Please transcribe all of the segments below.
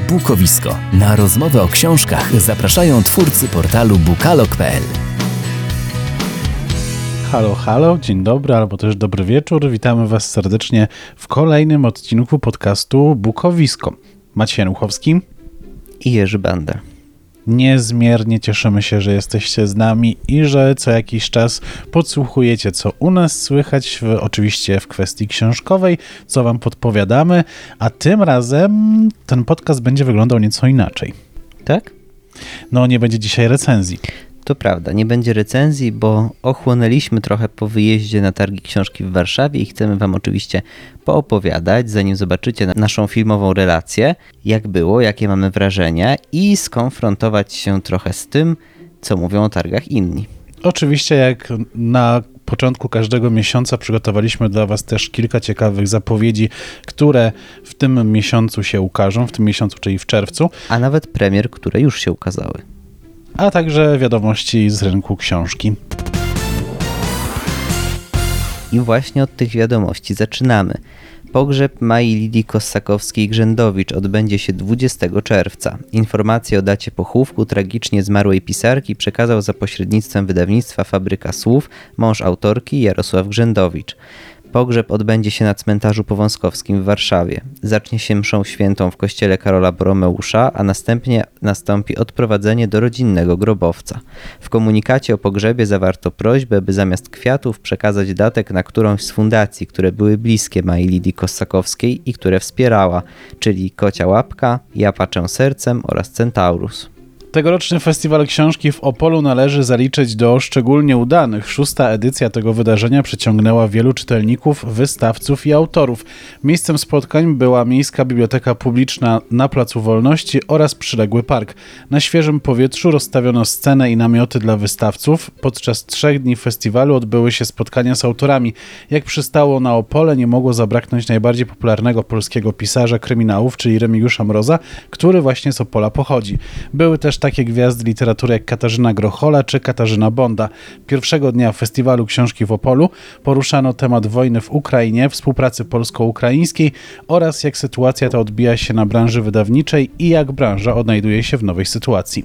Bukowisko. Na rozmowę o książkach zapraszają twórcy portalu bukalog.pl. Halo, halo, dzień dobry albo też dobry wieczór. Witamy Was serdecznie w kolejnym odcinku podcastu Bukowisko. Maciej Januchowski i Jerzy Bender. Niezmiernie cieszymy się, że jesteście z nami i że co jakiś czas podsłuchujecie, co u nas słychać, oczywiście w kwestii książkowej, co Wam podpowiadamy, a tym razem ten podcast będzie wyglądał nieco inaczej. Tak? No, nie będzie dzisiaj recenzji. To prawda, nie będzie recenzji, bo ochłonęliśmy trochę po wyjeździe na targi książki w Warszawie i chcemy Wam oczywiście poopowiadać, zanim zobaczycie naszą filmową relację, jak było, jakie mamy wrażenia i skonfrontować się trochę z tym, co mówią o targach inni. Oczywiście jak na początku każdego miesiąca przygotowaliśmy dla Was też kilka ciekawych zapowiedzi, które w tym miesiącu się ukażą, w tym miesiącu, czyli w czerwcu. A nawet premier, które już się ukazały. A także wiadomości z rynku książki. I właśnie od tych wiadomości zaczynamy. Pogrzeb Mai Lidii Kossakowskiej-Grzędowicz odbędzie się 20 czerwca. Informację o dacie pochówku tragicznie zmarłej pisarki przekazał za pośrednictwem wydawnictwa Fabryka Słów mąż autorki Jarosław Grzędowicz. Pogrzeb odbędzie się na cmentarzu powązkowskim w Warszawie. Zacznie się mszą świętą w kościele Karola Boromeusza, a następnie nastąpi odprowadzenie do rodzinnego grobowca. W komunikacie o pogrzebie zawarto prośbę, by zamiast kwiatów przekazać datek na którąś z fundacji, które były bliskie Mai Lidii Kossakowskiej i które wspierała, czyli Kocia Łapka, Ja Patrzę Sercem oraz Centaurus. Tegoroczny Festiwal Książki w Opolu należy zaliczyć do szczególnie udanych. 6. edycja tego wydarzenia przyciągnęła wielu czytelników, wystawców i autorów. Miejscem spotkań była Miejska Biblioteka Publiczna na Placu Wolności oraz przyległy park. Na świeżym powietrzu rozstawiono scenę i namioty dla wystawców. Podczas 3 dni festiwalu odbyły się spotkania z autorami. Jak przystało na Opole, nie mogło zabraknąć najbardziej popularnego polskiego pisarza kryminałów, czyli Remigiusza Mroza, który właśnie z Opola pochodzi. Były też takie gwiazdy literatury jak Katarzyna Grochola czy Katarzyna Bonda. Pierwszego dnia Festiwalu Książki w Opolu poruszano temat wojny w Ukrainie, współpracy polsko-ukraińskiej oraz jak sytuacja ta odbija się na branży wydawniczej i jak branża odnajduje się w nowej sytuacji.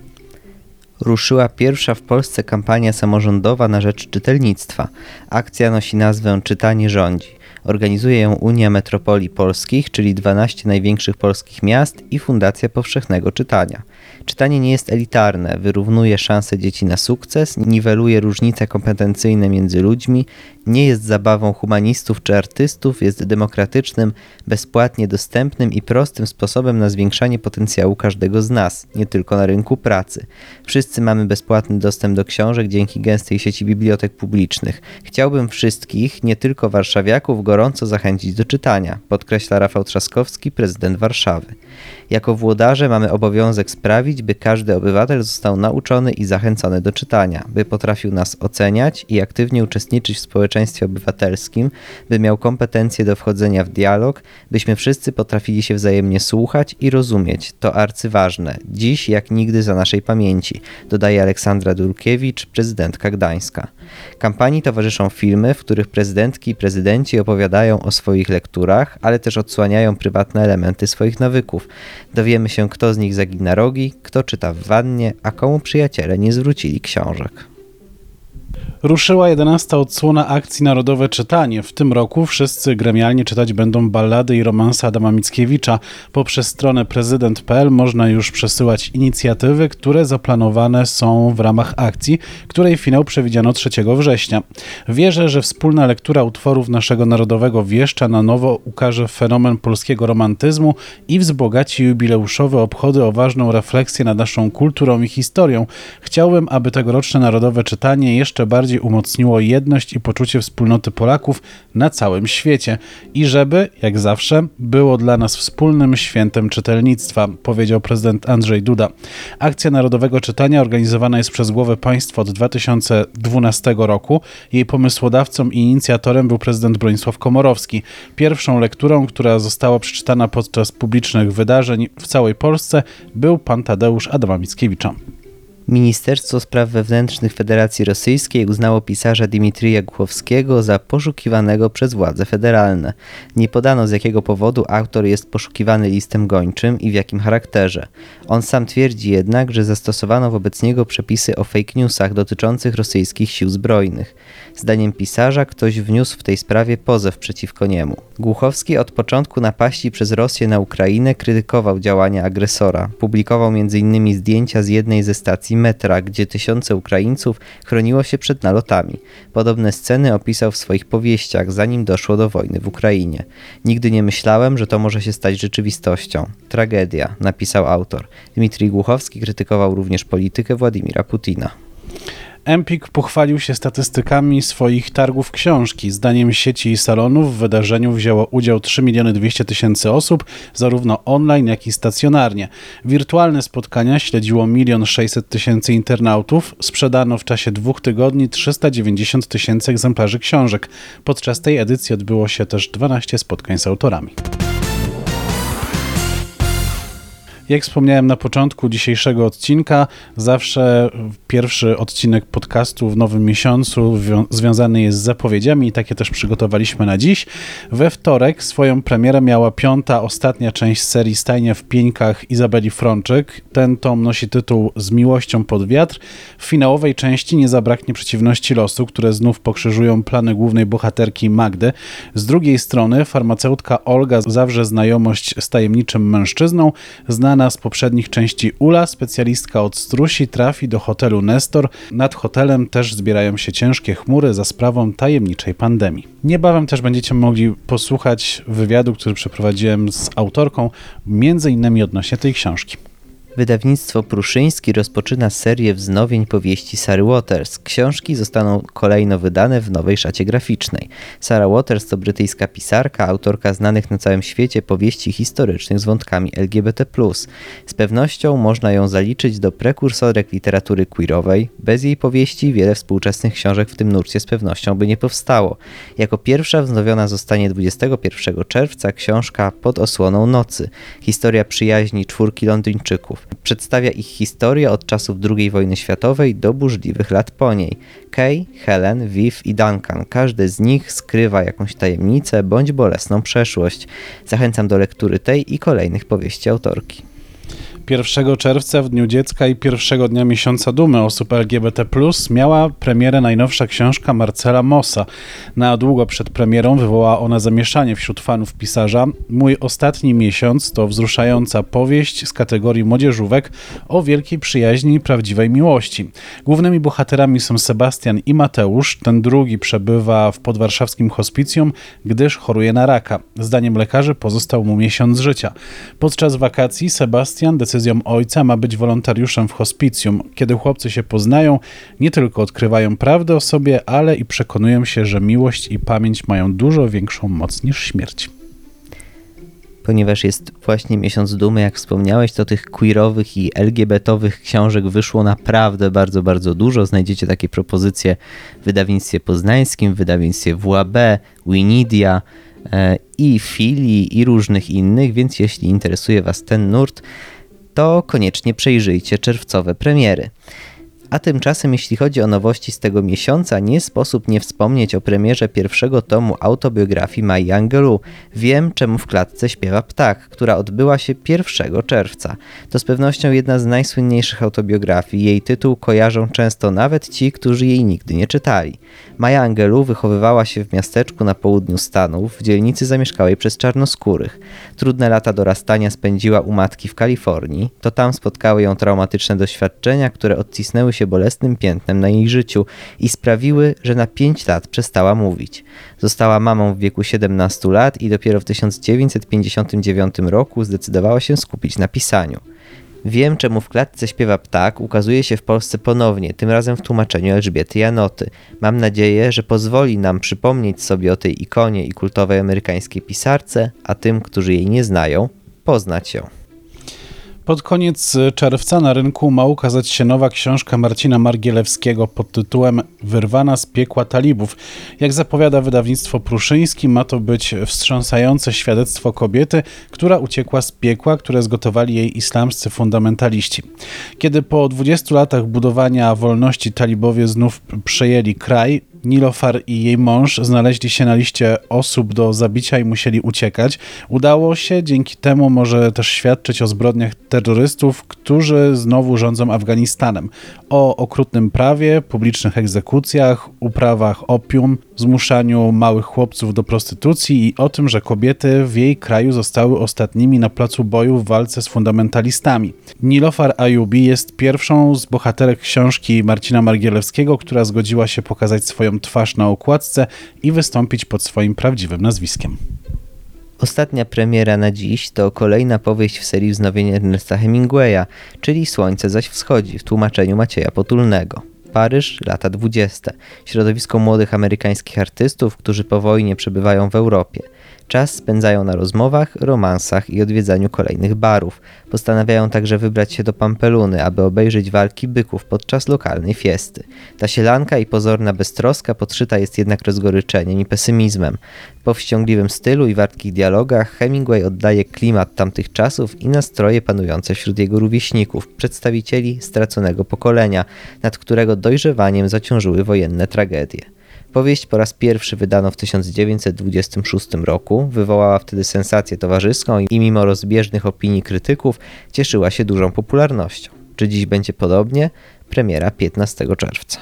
Ruszyła pierwsza w Polsce kampania samorządowa na rzecz czytelnictwa. Akcja nosi nazwę Czytanie rządzi. Organizuje ją Unia Metropolii Polskich, czyli 12 największych polskich miast i Fundacja Powszechnego Czytania. Czytanie nie jest elitarne, wyrównuje szanse dzieci na sukces, niweluje różnice kompetencyjne między ludźmi, nie jest zabawą humanistów czy artystów, jest demokratycznym, bezpłatnie dostępnym i prostym sposobem na zwiększanie potencjału każdego z nas, nie tylko na rynku pracy. Wszyscy mamy bezpłatny dostęp do książek dzięki gęstej sieci bibliotek publicznych. Chciałbym wszystkich, nie tylko warszawiaków, gorąco zachęcić do czytania, podkreśla Rafał Trzaskowski, prezydent Warszawy. Jako włodarze mamy obowiązek sprawić, by każdy obywatel został nauczony i zachęcony do czytania, by potrafił nas oceniać i aktywnie uczestniczyć w społeczeństwie obywatelskim, by miał kompetencje do wchodzenia w dialog, byśmy wszyscy potrafili się wzajemnie słuchać i rozumieć. To arcyważne, dziś jak nigdy za naszej pamięci, dodaje Aleksandra Dulkiewicz, prezydentka Gdańska. Kampanii towarzyszą filmy, w których prezydentki i prezydenci opowiadają o swoich lekturach, ale też odsłaniają prywatne elementy swoich nawyków. Dowiemy się, kto z nich zagina rogi, kto czyta w wannie, a komu przyjaciele nie zwrócili książek. Ruszyła 11. odsłona akcji Narodowe Czytanie. W tym roku wszyscy gremialnie czytać będą ballady i romanse Adama Mickiewicza. Poprzez stronę prezydent.pl można już przesyłać inicjatywy, które zaplanowane są w ramach akcji, której finał przewidziano 3 września. Wierzę, że wspólna lektura utworów naszego narodowego wieszcza na nowo ukaże fenomen polskiego romantyzmu i wzbogaci jubileuszowe obchody o ważną refleksję nad naszą kulturą i historią. Chciałbym, aby tegoroczne Narodowe Czytanie jeszcze bardziej umocniło jedność i poczucie wspólnoty Polaków na całym świecie i żeby, jak zawsze, było dla nas wspólnym świętem czytelnictwa, powiedział prezydent Andrzej Duda. Akcja Narodowego Czytania organizowana jest przez głowę państwa od 2012 roku. Jej pomysłodawcą i inicjatorem był prezydent Bronisław Komorowski. Pierwszą lekturą, która została przeczytana podczas publicznych wydarzeń w całej Polsce, był Pan Tadeusz Adama Mickiewicza. Ministerstwo Spraw Wewnętrznych Federacji Rosyjskiej uznało pisarza Dmitrija Głuchowskiego za poszukiwanego przez władze federalne. Nie podano, z jakiego powodu autor jest poszukiwany listem gończym i w jakim charakterze. On sam twierdzi jednak, że zastosowano wobec niego przepisy o fake newsach dotyczących rosyjskich sił zbrojnych. Zdaniem pisarza ktoś wniósł w tej sprawie pozew przeciwko niemu. Głuchowski od początku napaści przez Rosję na Ukrainę krytykował działania agresora. Publikował m.in. zdjęcia z jednej ze stacji metra, gdzie tysiące Ukraińców chroniło się przed nalotami. Podobne sceny opisał w swoich powieściach, zanim doszło do wojny w Ukrainie. Nigdy nie myślałem, że to może się stać rzeczywistością. Tragedia, napisał autor. Dmitrij Głuchowski krytykował również politykę Władimira Putina. Empik pochwalił się statystykami swoich targów książki. Zdaniem sieci i salonów w wydarzeniu wzięło udział 3 200 000 osób, zarówno online, jak i stacjonarnie. Wirtualne spotkania śledziło 1 600 000 internautów. Sprzedano w czasie 2 tygodni 390 000 egzemplarzy książek. Podczas tej edycji odbyło się też 12 spotkań z autorami. Jak wspomniałem na początku dzisiejszego odcinka, zawsze pierwszy odcinek podcastu w nowym miesiącu związany jest z zapowiedziami i takie też przygotowaliśmy na dziś. We wtorek swoją premierę miała 5. ostatnia część serii Stajnia w pieńkach Izabeli Frączyk. Ten tom nosi tytuł Z miłością pod wiatr. W finałowej części nie zabraknie przeciwności losu, które znów pokrzyżują plany głównej bohaterki Magdy. Z drugiej strony farmaceutka Olga zawrze znajomość z tajemniczym mężczyzną. Znana z poprzednich części Ula, specjalistka od strusi, trafi do hotelu Nestor. Nad hotelem też zbierają się ciężkie chmury za sprawą tajemniczej pandemii. Niebawem też będziecie mogli posłuchać wywiadu, który przeprowadziłem z autorką, między innymi odnośnie tej książki. Wydawnictwo Pruszyński rozpoczyna serię wznowień powieści Sary Waters. Książki zostaną kolejno wydane w nowej szacie graficznej. Sarah Waters to brytyjska pisarka, autorka znanych na całym świecie powieści historycznych z wątkami LGBT+. Z pewnością można ją zaliczyć do prekursorek literatury queerowej. Bez jej powieści wiele współczesnych książek w tym nurcie z pewnością by nie powstało. Jako pierwsza wznowiona zostanie 21 czerwca książka Pod osłoną nocy. Historia przyjaźni 4 Londyńczyków. Przedstawia ich historię od czasów II wojny światowej do burzliwych lat po niej. Kay, Helen, Viv i Duncan. Każdy z nich skrywa jakąś tajemnicę bądź bolesną przeszłość. Zachęcam do lektury tej i kolejnych powieści autorki. 1 czerwca, w Dniu Dziecka i pierwszego dnia miesiąca dumy osób LGBT+, miała premierę najnowsza książka Marcela Mossa. Na długo przed premierą wywołała ona zamieszanie wśród fanów pisarza. Mój ostatni miesiąc to wzruszająca powieść z kategorii młodzieżówek o wielkiej przyjaźni i prawdziwej miłości. Głównymi bohaterami są Sebastian i Mateusz. Ten drugi przebywa w podwarszawskim hospicjum, gdyż choruje na raka. Zdaniem lekarzy pozostał mu miesiąc życia. Podczas wakacji Sebastian decyzją ojca ma być wolontariuszem w hospicjum. Kiedy chłopcy się poznają, nie tylko odkrywają prawdę o sobie, ale i przekonują się, że miłość i pamięć mają dużo większą moc niż śmierć. Ponieważ jest właśnie miesiąc dumy, jak wspomniałeś, to tych queerowych i LGBT-owych książek wyszło naprawdę bardzo, bardzo dużo. Znajdziecie takie propozycje w wydawnictwie poznańskim, w wydawnictwie WAB, Winidia i Filii i różnych innych, więc jeśli interesuje Was ten nurt, to koniecznie przejrzyjcie czerwcowe premiery. A tymczasem, jeśli chodzi o nowości z tego miesiąca, nie sposób nie wspomnieć o premierze pierwszego tomu autobiografii Mai Angelou. Wiem, czemu w klatce śpiewa ptak, która odbyła się 1 czerwca. To z pewnością jedna z najsłynniejszych autobiografii. Jej tytuł kojarzą często nawet ci, którzy jej nigdy nie czytali. Maja Angelou wychowywała się w miasteczku na południu Stanów, w dzielnicy zamieszkałej przez czarnoskórych. Trudne lata dorastania spędziła u matki w Kalifornii. To tam spotkały ją traumatyczne doświadczenia, które odcisnęły się bolesnym piętnem na jej życiu i sprawiły, że na 5 lat przestała mówić. Została mamą w wieku 17 lat i dopiero w 1959 roku zdecydowała się skupić na pisaniu. Wiem, czemu w klatce śpiewa ptak ukazuje się w Polsce ponownie, tym razem w tłumaczeniu Elżbiety Janoty. Mam nadzieję, że pozwoli nam przypomnieć sobie o tej ikonie i kultowej amerykańskiej pisarce, a tym, którzy jej nie znają, poznać ją. Pod koniec czerwca na rynku ma ukazać się nowa książka Marcina Margielewskiego pod tytułem Wyrwana z piekła talibów. Jak zapowiada wydawnictwo Pruszyński, ma to być wstrząsające świadectwo kobiety, która uciekła z piekła, które zgotowali jej islamscy fundamentaliści. Kiedy po 20 latach budowania wolności talibowie znów przejęli kraj, Nilofar i jej mąż znaleźli się na liście osób do zabicia i musieli uciekać. Udało się, dzięki temu może też świadczyć o zbrodniach terrorystów, którzy znowu rządzą Afganistanem. O okrutnym prawie, publicznych egzekucjach, uprawach opium, zmuszaniu małych chłopców do prostytucji i o tym, że kobiety w jej kraju zostały ostatnimi na placu boju w walce z fundamentalistami. Nilofar Ayubi jest pierwszą z bohaterek książki Marcina Margielewskiego, która zgodziła się pokazać swoją twarz na okładce i wystąpić pod swoim prawdziwym nazwiskiem. Ostatnia premiera na dziś to kolejna powieść w serii wznowień Ernesta Hemingwaya, czyli Słońce zaś wschodzi w tłumaczeniu Macieja Potulnego. Paryż, lata 20. Środowisko młodych amerykańskich artystów, którzy po wojnie przebywają w Europie. Czas spędzają na rozmowach, romansach i odwiedzaniu kolejnych barów. Postanawiają także wybrać się do Pampeluny, aby obejrzeć walki byków podczas lokalnej fiesty. Ta sielanka i pozorna beztroska podszyta jest jednak rozgoryczeniem i pesymizmem. W powściągliwym stylu i wartkich dialogach Hemingway oddaje klimat tamtych czasów i nastroje panujące wśród jego rówieśników, przedstawicieli straconego pokolenia, nad którego dojrzewaniem zaciążyły wojenne tragedie. Powieść po raz pierwszy wydano w 1926 roku, wywołała wtedy sensację towarzyską i mimo rozbieżnych opinii krytyków cieszyła się dużą popularnością. Czy dziś będzie podobnie? Premiera 15 czerwca.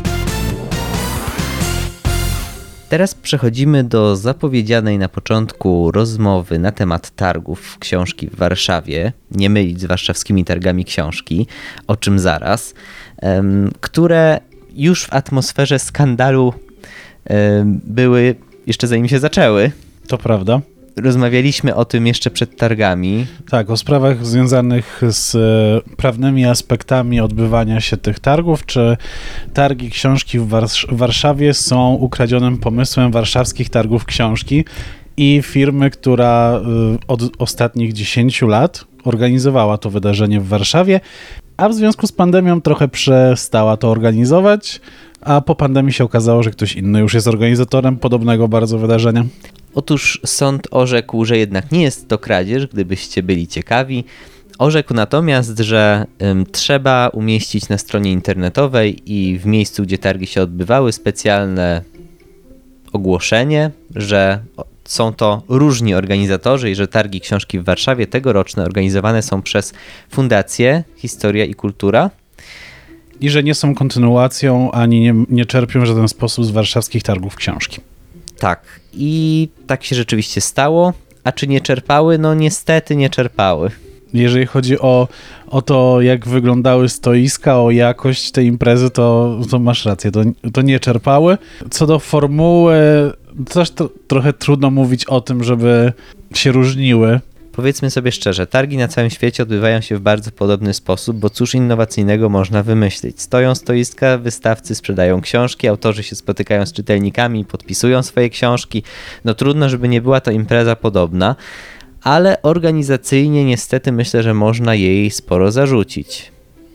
Teraz przechodzimy do zapowiedzianej na początku rozmowy na temat targów książki w Warszawie, nie mylić z warszawskimi targami książki, o czym zaraz, które już w atmosferze skandalu były jeszcze zanim się zaczęły. To prawda. Rozmawialiśmy o tym jeszcze przed targami. Tak, o sprawach związanych z prawnymi aspektami odbywania się tych targów, czy targi książki w Warszawie są ukradzionym pomysłem warszawskich targów książki i firmy, która od ostatnich 10 lat organizowała to wydarzenie w Warszawie, a w związku z pandemią trochę przestała to organizować, a po pandemii się okazało, że ktoś inny już jest organizatorem podobnego bardzo wydarzenia. Otóż sąd orzekł, że jednak nie jest to kradzież, gdybyście byli ciekawi. Orzekł natomiast, że trzeba umieścić na stronie internetowej i w miejscu, gdzie targi się odbywały, specjalne ogłoszenie, że są to różni organizatorzy i że targi książki w Warszawie tegoroczne organizowane są przez Fundację Historia i Kultura. I że nie są kontynuacją, ani nie czerpią w żaden sposób z warszawskich targów książki. Tak, i tak się rzeczywiście stało. A czy nie czerpały? No niestety nie czerpały. Jeżeli chodzi o to, jak wyglądały stoiska, o jakość tej imprezy, to masz rację, to nie czerpały. Co do formuły, też trochę trudno mówić o tym, żeby się różniły. Powiedzmy sobie szczerze, targi na całym świecie odbywają się w bardzo podobny sposób, bo cóż innowacyjnego można wymyślić? Stoją stoiska, wystawcy sprzedają książki, autorzy się spotykają z czytelnikami, podpisują swoje książki. No trudno, żeby nie była to impreza podobna, ale organizacyjnie niestety myślę, że można jej sporo zarzucić.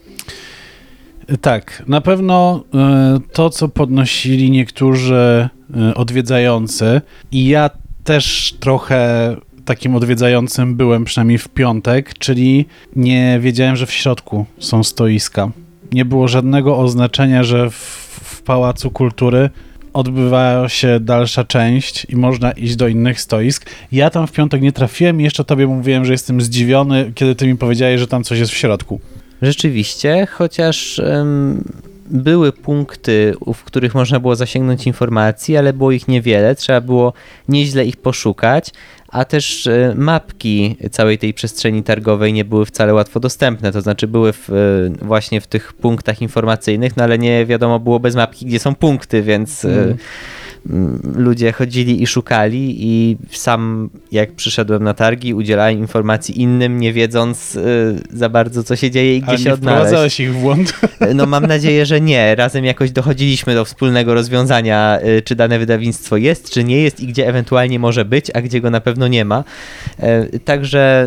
Tak, na pewno to, co podnosili niektórzy odwiedzający i ja też trochę takim odwiedzającym byłem, przynajmniej w piątek, czyli nie wiedziałem, że w środku są stoiska. Nie było żadnego oznaczenia, że w Pałacu Kultury odbywa się dalsza część i można iść do innych stoisk. Ja tam w piątek nie trafiłem i jeszcze tobie mówiłem, że jestem zdziwiony, kiedy ty mi powiedziałeś, że tam coś jest w środku. Rzeczywiście, chociaż były punkty, w których można było zasięgnąć informacji, ale było ich niewiele, trzeba było nieźle ich poszukać, a też mapki całej tej przestrzeni targowej nie były wcale łatwo dostępne, to znaczy były właśnie w tych punktach informacyjnych, no ale nie wiadomo było bez mapki, gdzie są punkty, więc ludzie chodzili i szukali i sam jak przyszedłem na targi, udzielałem informacji innym, nie wiedząc za bardzo, co się dzieje i gdzie się odnaleźć. Ale nie wprowadzałeś ich w błąd? No mam nadzieję, że nie. Razem jakoś dochodziliśmy do wspólnego rozwiązania, czy dane wydawnictwo jest, czy nie jest i gdzie ewentualnie może być, a gdzie go na pewno nie ma. Także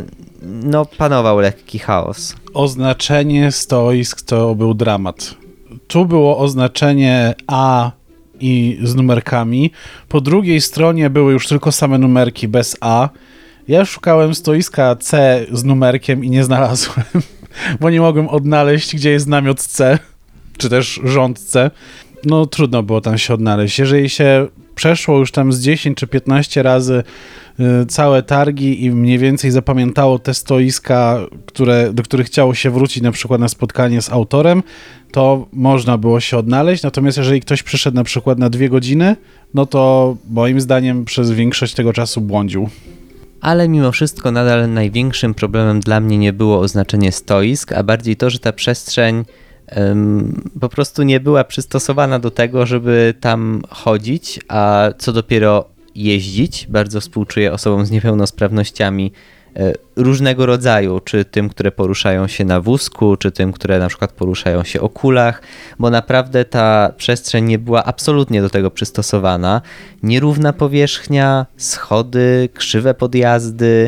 no panował lekki chaos. Oznaczenie stoisk to był dramat. Tu było oznaczenie A i z numerkami. Po drugiej stronie były już tylko same numerki bez A. Ja szukałem stoiska C z numerkiem i nie znalazłem, bo nie mogłem odnaleźć, gdzie jest namiot C, czy też rząd C. No trudno było tam się odnaleźć. Jeżeli się przeszło już tam z 10 czy 15 razy całe targi i mniej więcej zapamiętało te stoiska, do których chciało się wrócić na przykład na spotkanie z autorem, to można było się odnaleźć. Natomiast jeżeli ktoś przyszedł na przykład na 2 godziny, no to moim zdaniem przez większość tego czasu błądził. Ale mimo wszystko nadal największym problemem dla mnie nie było oznaczenie stoisk, a bardziej to, że ta przestrzeń po prostu nie była przystosowana do tego, żeby tam chodzić, a co dopiero jeździć. Bardzo współczuję osobom z niepełnosprawnościami różnego rodzaju, czy tym, które poruszają się na wózku, czy tym, które na przykład poruszają się o kulach, bo naprawdę ta przestrzeń nie była absolutnie do tego przystosowana. Nierówna powierzchnia, schody, krzywe podjazdy,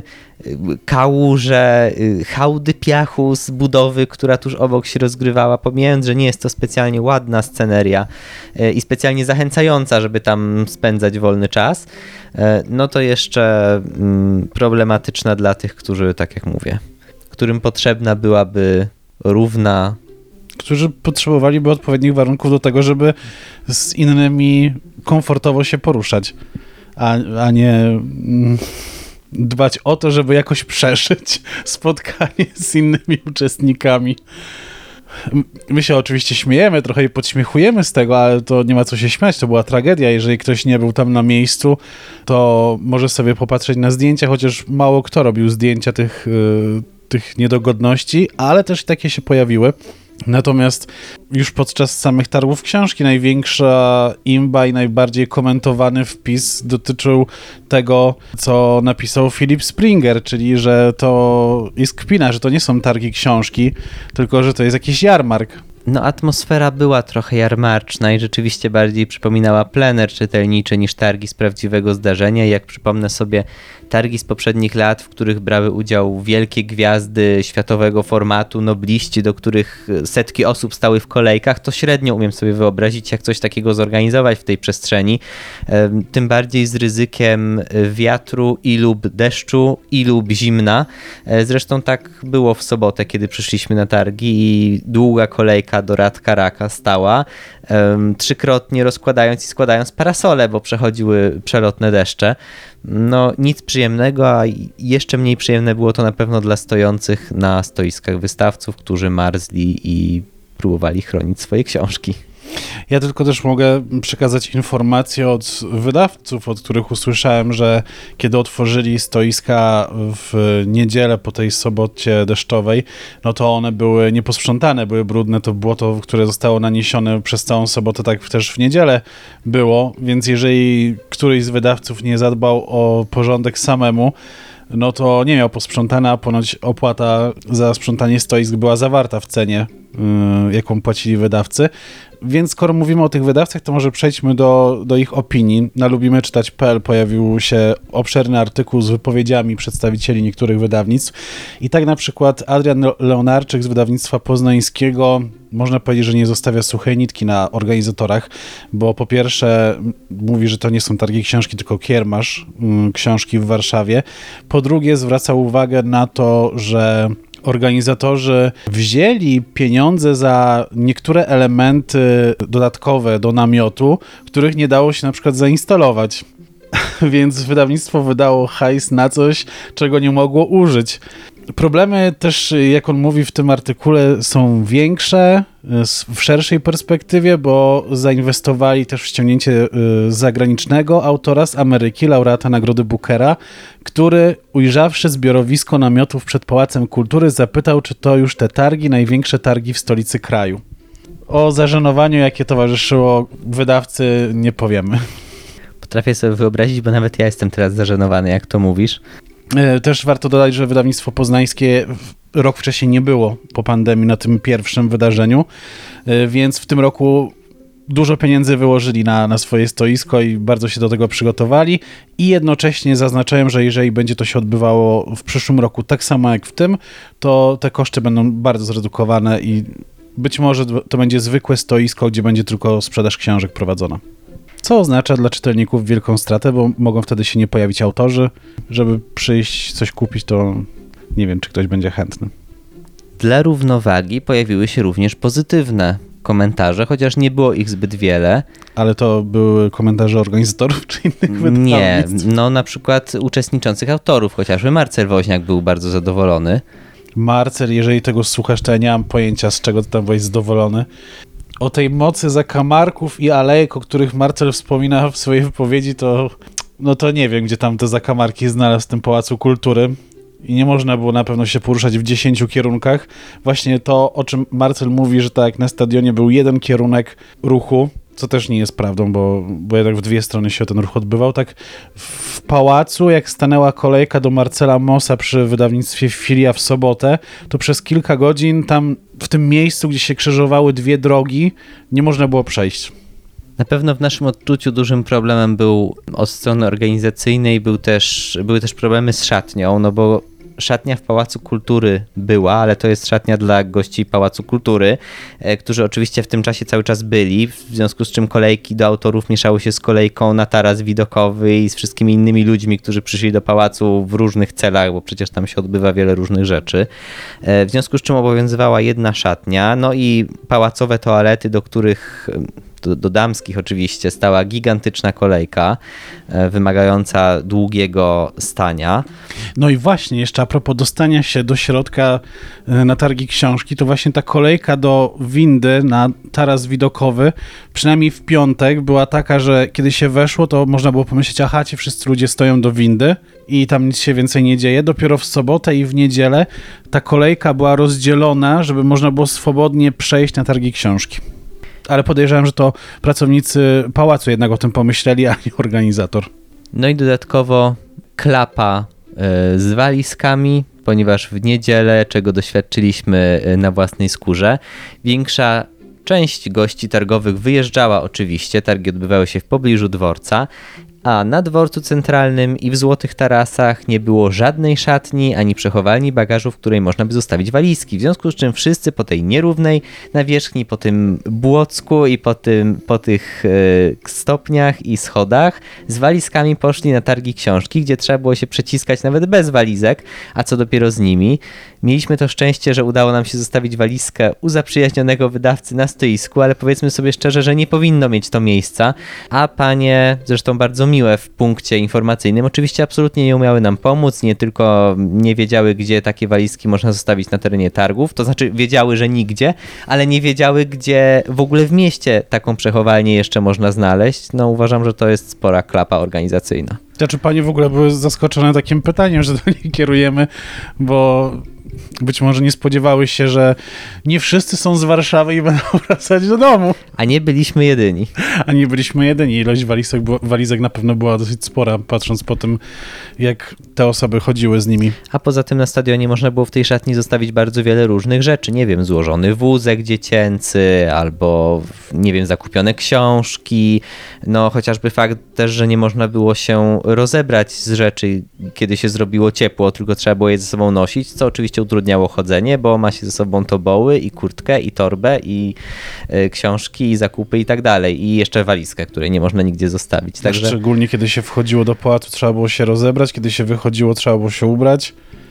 kałuże, hałdy piachu z budowy, która tuż obok się rozgrywała, pomijając, że nie jest to specjalnie ładna sceneria i specjalnie zachęcająca, żeby tam spędzać wolny czas, no to jeszcze problematyczna dla tych, którzy, tak jak mówię, którym potrzebna byłaby równa... Którzy potrzebowaliby odpowiednich warunków do tego, żeby z innymi komfortowo się poruszać, a nie dbać o to, żeby jakoś przeżyć spotkanie z innymi uczestnikami. My się oczywiście śmiejemy, trochę i podśmiechujemy z tego, ale to nie ma co się śmiać, to była tragedia. Jeżeli ktoś nie był tam na miejscu, to może sobie popatrzeć na zdjęcia, chociaż mało kto robił zdjęcia tych niedogodności, ale też takie się pojawiły. Natomiast już podczas samych targów książki największa imba i najbardziej komentowany wpis dotyczył tego, co napisał Philip Springer, czyli że to jest kpina, że to nie są targi książki, tylko że to jest jakiś jarmark. No atmosfera była trochę jarmarczna i rzeczywiście bardziej przypominała plener czytelniczy niż targi z prawdziwego zdarzenia. Jak przypomnę sobie targi z poprzednich lat, w których brały udział wielkie gwiazdy światowego formatu, nobliści, do których setki osób stały w kolejkach, to średnio umiem sobie wyobrazić, jak coś takiego zorganizować w tej przestrzeni. Tym bardziej z ryzykiem wiatru i lub deszczu i lub zimna. Zresztą tak było w sobotę, kiedy przyszliśmy na targi i długa kolejka do Radka Raka stała, trzykrotnie rozkładając i składając parasole, bo przechodziły przelotne deszcze. No nic przyjemnego, a jeszcze mniej przyjemne było to na pewno dla stojących na stoiskach wystawców, którzy marzli i próbowali chronić swoje książki. Ja tylko też mogę przekazać informacje od wydawców, od których usłyszałem, że kiedy otworzyli stoiska w niedzielę po tej sobocie deszczowej, no to one były nieposprzątane, były brudne, to błoto, które zostało naniesione przez całą sobotę, tak też w niedzielę było, więc jeżeli któryś z wydawców nie zadbał o porządek samemu, no to nie miał posprzątane, a ponoć opłata za sprzątanie stoisk była zawarta w cenie, jaką płacili wydawcy. Więc skoro mówimy o tych wydawcach, to może przejdźmy do ich opinii. Na lubimeczytać.pl pojawił się obszerny artykuł z wypowiedziami przedstawicieli niektórych wydawnictw. I tak na przykład Adrian Leonarczyk z wydawnictwa poznańskiego można powiedzieć, że nie zostawia suchej nitki na organizatorach, bo po pierwsze mówi, że to nie są targi książki, tylko kiermasz książki w Warszawie. Po drugie zwraca uwagę na to, że organizatorzy wzięli pieniądze za niektóre elementy dodatkowe do namiotu, których nie dało się na przykład zainstalować. Więc wydawnictwo wydało hajs na coś, czego nie mogło użyć. Problemy też, jak on mówi w tym artykule, są większe w szerszej perspektywie, bo zainwestowali też w ściągnięcie zagranicznego autora z Ameryki, laureata Nagrody Bookera, który ujrzawszy zbiorowisko namiotów przed Pałacem Kultury zapytał, czy to już te targi, największe targi w stolicy kraju. O zażenowaniu, jakie towarzyszyło wydawcy, nie powiemy. Potrafię sobie wyobrazić, bo nawet ja jestem teraz zażenowany, jak to mówisz. Też warto dodać, że wydawnictwo poznańskie rok wcześniej nie było po pandemii na tym pierwszym wydarzeniu, więc w tym roku dużo pieniędzy wyłożyli na swoje stoisko i bardzo się do tego przygotowali i jednocześnie zaznaczają, że jeżeli będzie to się odbywało w przyszłym roku tak samo jak w tym, to te koszty będą bardzo zredukowane i być może to będzie zwykłe stoisko, gdzie będzie tylko sprzedaż książek prowadzona. Co oznacza dla czytelników wielką stratę, bo mogą wtedy się nie pojawić autorzy. Żeby przyjść, coś kupić, to nie wiem, czy ktoś będzie chętny. Dla równowagi pojawiły się również pozytywne komentarze, chociaż nie było ich zbyt wiele. Ale to były komentarze organizatorów czy innych wydawnictw? Nie, no na przykład uczestniczących autorów, chociażby Marcel Woźniak był bardzo zadowolony. Marcel, jeżeli tego słuchasz, to ja nie mam pojęcia, z czego ty tam byłeś zadowolony. O tej mocy zakamarków i alejek, o których Marcel wspomina w swojej wypowiedzi, to nie wiem, gdzie tam te zakamarki znalazł w tym Pałacu Kultury. I nie można było na pewno się poruszać w 10 kierunkach. Właśnie to, o czym Marcel mówi, że tak jak na stadionie był jeden kierunek ruchu, co też nie jest prawdą, bo jednak w dwie strony się ten ruch odbywał. Tak w pałacu, jak stanęła kolejka do Marcela Mossa przy wydawnictwie Filia w sobotę, to przez kilka godzin tam w tym miejscu, gdzie się krzyżowały dwie drogi, nie można było przejść. Na pewno w naszym odczuciu dużym problemem był od strony organizacyjnej, były też problemy z szatnią, no bo szatnia w Pałacu Kultury była, ale to jest szatnia dla gości Pałacu Kultury, którzy oczywiście w tym czasie cały czas byli, w związku z czym kolejki do autorów mieszały się z kolejką na taras widokowy i z wszystkimi innymi ludźmi, którzy przyszli do pałacu w różnych celach, bo przecież tam się odbywa wiele różnych rzeczy. W związku z czym obowiązywała jedna szatnia, no i pałacowe toalety, do których... Do damskich oczywiście stała gigantyczna kolejka wymagająca długiego stania. No i właśnie, jeszcze a propos dostania się do środka na targi książki, to właśnie ta kolejka do windy na taras widokowy, przynajmniej w piątek, była taka, że kiedy się weszło, to można było pomyśleć, aha, ci wszyscy ludzie stoją do windy i tam nic się więcej nie dzieje. Dopiero w sobotę i w niedzielę ta kolejka była rozdzielona, żeby można było swobodnie przejść na targi książki. Ale podejrzewam, że to pracownicy pałacu jednak o tym pomyśleli, a nie organizator. No i dodatkowo klapa z walizkami, ponieważ w niedzielę, czego doświadczyliśmy na własnej skórze, większa część gości targowych wyjeżdżała oczywiście, targi odbywały się w pobliżu dworca, a na dworcu centralnym i w Złotych Tarasach nie było żadnej szatni ani przechowalni bagażu, w której można by zostawić walizki. W związku z czym wszyscy po tej nierównej nawierzchni, po tym błocku i po tych stopniach i schodach z walizkami poszli na targi książki, gdzie trzeba było się przeciskać nawet bez walizek, a co dopiero z nimi. Mieliśmy to szczęście, że udało nam się zostawić walizkę u zaprzyjaźnionego wydawcy na stoisku, ale powiedzmy sobie szczerze, że nie powinno mieć to miejsca, a panie, zresztą bardzo miłe w punkcie informacyjnym, oczywiście absolutnie nie umiały nam pomóc, nie tylko nie wiedziały, gdzie takie walizki można zostawić na terenie targów, to znaczy wiedziały, że nigdzie, ale nie wiedziały, gdzie w ogóle w mieście taką przechowalnię jeszcze można znaleźć. No uważam, że to jest spora klapa organizacyjna. Znaczy panie w ogóle były zaskoczone takim pytaniem, że do niej kierujemy, bo być może nie spodziewały się, że nie wszyscy są z Warszawy i będą wracać do domu. A nie byliśmy jedyni. A nie byliśmy jedyni. Ilość walizek na pewno była dosyć spora, patrząc po tym, jak te osoby chodziły z nimi. A poza tym na stadionie można było w tej szatni zostawić bardzo wiele różnych rzeczy. Nie wiem, złożony wózek dziecięcy albo, nie wiem, zakupione książki. No chociażby fakt też, że nie można było się rozebrać z rzeczy, kiedy się zrobiło ciepło, tylko trzeba było je ze sobą nosić, co oczywiście utrudniało chodzenie, bo ma się ze sobą toboły i kurtkę i torbę i książki i zakupy i tak dalej. I jeszcze walizkę, której nie można nigdzie zostawić. Także... Szczególnie kiedy się wchodziło do pałacu, trzeba było się rozebrać, kiedy się wychodziło, trzeba było się ubrać.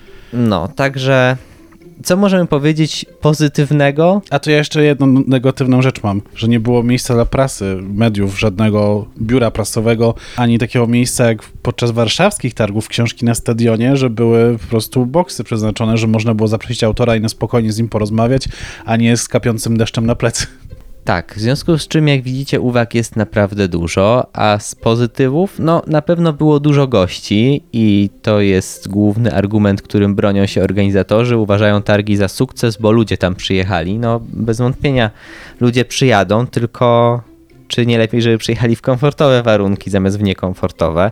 No, także co możemy powiedzieć pozytywnego? A to ja jeszcze jedną negatywną rzecz mam, że nie było miejsca dla prasy, mediów, żadnego biura prasowego, ani takiego miejsca jak podczas warszawskich targów książki na stadionie, że były po prostu boksy przeznaczone, że można było zaprosić autora i na spokojnie z nim porozmawiać, a nie z kapiącym deszczem na plecy. Tak, w związku z czym, jak widzicie, uwag jest naprawdę dużo, a z pozytywów, no na pewno było dużo gości i to jest główny argument, którym bronią się organizatorzy. Uważają targi za sukces, bo ludzie tam przyjechali. No bez wątpienia ludzie przyjadą, tylko czy nie lepiej, żeby przyjechali w komfortowe warunki zamiast w niekomfortowe.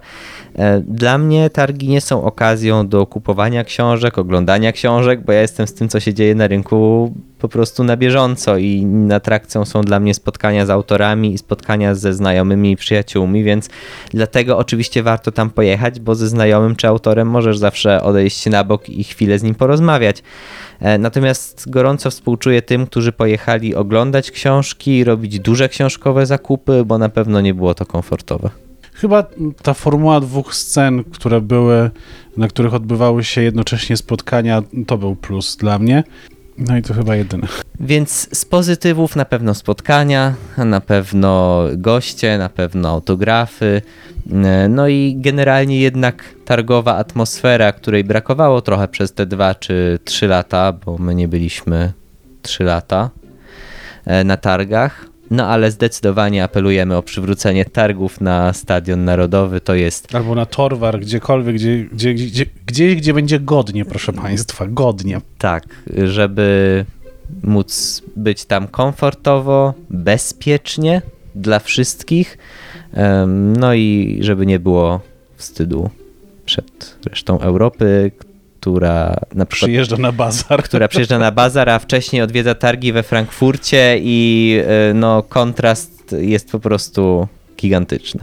Dla mnie targi nie są okazją do kupowania książek, oglądania książek, bo ja jestem z tym, co się dzieje na rynku, po po prostu na bieżąco i atrakcją są dla mnie spotkania z autorami i spotkania ze znajomymi i przyjaciółmi, więc dlatego oczywiście warto tam pojechać, bo ze znajomym czy autorem możesz zawsze odejść na bok i chwilę z nim porozmawiać. Natomiast gorąco współczuję tym, którzy pojechali oglądać książki, robić duże książkowe zakupy, bo na pewno nie było to komfortowe. Chyba ta formuła 2 scen, które były, na których odbywały się jednocześnie spotkania, to był plus dla mnie. No i to chyba jedyne. Więc z pozytywów na pewno spotkania, na pewno goście, na pewno autografy, no i generalnie jednak targowa atmosfera, której brakowało trochę przez te 2 czy 3 lata, bo my nie byliśmy 3 lata na targach. No ale zdecydowanie apelujemy o przywrócenie targów na Stadion Narodowy, to jest... Albo na Torwar, gdziekolwiek, gdzie będzie godnie, proszę Państwa, godnie. Tak, żeby móc być tam komfortowo, bezpiecznie dla wszystkich, no i żeby nie było wstydu przed resztą Europy, która na przykład przyjeżdża na bazar, a wcześniej odwiedza targi we Frankfurcie i no, kontrast jest po prostu gigantyczny.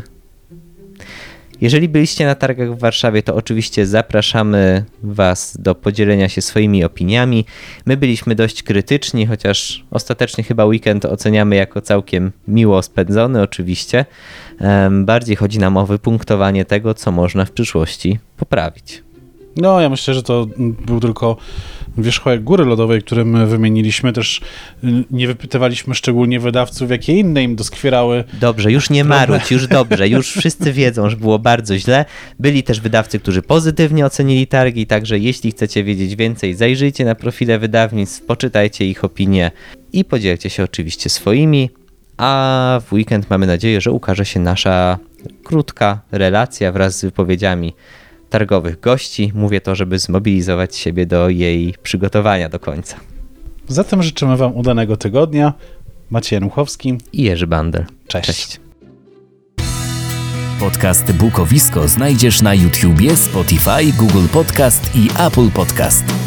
Jeżeli byliście na targach w Warszawie, to oczywiście zapraszamy Was do podzielenia się swoimi opiniami. My byliśmy dość krytyczni, chociaż ostatecznie chyba weekend oceniamy jako całkiem miło spędzony oczywiście. Bardziej chodzi nam o wypunktowanie tego, co można w przyszłości poprawić. No, ja myślę, że to był tylko wierzchołek góry lodowej, który my wymieniliśmy. Też nie wypytywaliśmy szczególnie wydawców, jakie inne im doskwierały. Dobrze, już nie marudź, już dobrze. Już wszyscy wiedzą, że było bardzo źle. Byli też wydawcy, którzy pozytywnie ocenili targi, także jeśli chcecie wiedzieć więcej, zajrzyjcie na profile wydawnictw, poczytajcie ich opinie i podzielcie się oczywiście swoimi. A w weekend mamy nadzieję, że ukaże się nasza krótka relacja wraz z wypowiedziami targowych gości. Mówię to, żeby zmobilizować siebie do jej przygotowania do końca. Zatem życzymy Wam udanego tygodnia. Maciej Januchowski i Jerzy Bandel. Cześć. Podcast Bukowisko znajdziesz na YouTubie, Spotify, Google Podcast i Apple Podcast.